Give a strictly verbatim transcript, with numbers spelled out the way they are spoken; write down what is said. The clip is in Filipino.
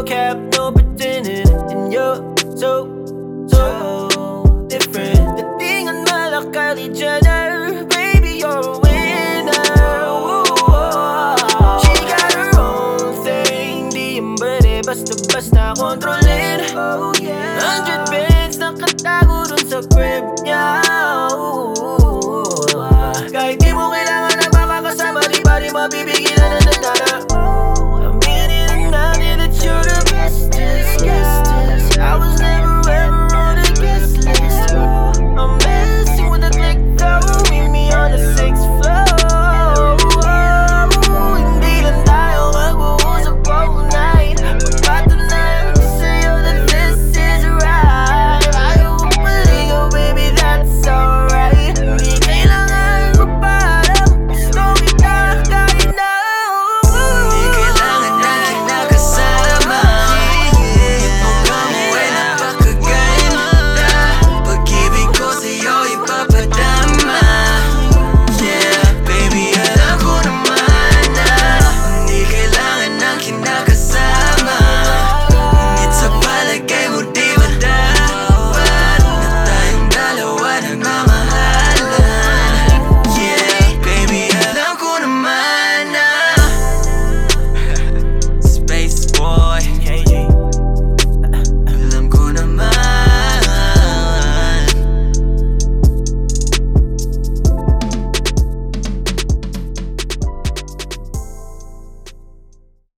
cap, no pretending. And you're so, so different. Datingan mala Kylie Jenner, baby, you're a winner. Ooh, she got her own thing, di yung berde basta-basta kontrolin. Oh yeah, hundred bands nakatago dun sa crib niya. Ooh, kahit di mo kailangan na makakasama, di ba di mabibigil